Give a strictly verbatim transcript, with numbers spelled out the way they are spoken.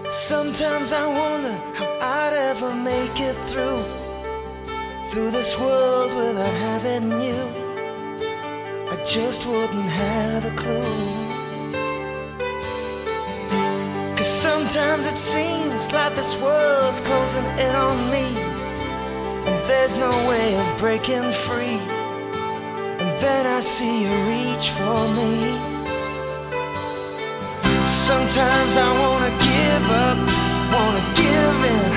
Sometimes I wonder how I'd ever make it through Through this world without having you. I just wouldn't have a clue. 'Cause sometimes it seems like this world's closing in on me, and there's no way of breaking free. And then I see you reach for me. Sometimes I wanna give up, wanna give in,